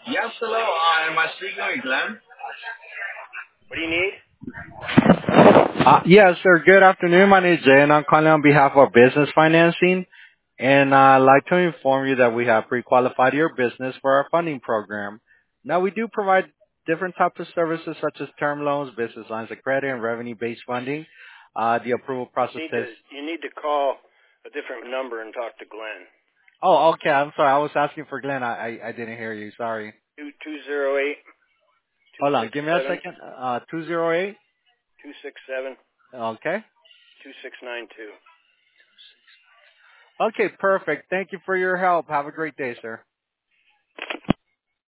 Yes, hello. Am I speaking with Glenn? What do you need? Yes, sir. Good afternoon. My name is Jay, and I'm calling on behalf of Business Financing. And I'd like to inform you that we have pre-qualified your business for our funding program. Now, we do provide different types of services such as term loans, business lines of credit, and revenue-based funding. The approval process Need to takes. you need to call a different number and talk to Glenn. Oh, okay. I'm sorry. I was asking for Glenn. I didn't hear you. Sorry. 208 Hold on. Give me a 267 second. 208. 267 Okay. 2692. Okay, perfect. Thank you for your help. Have a great day, sir.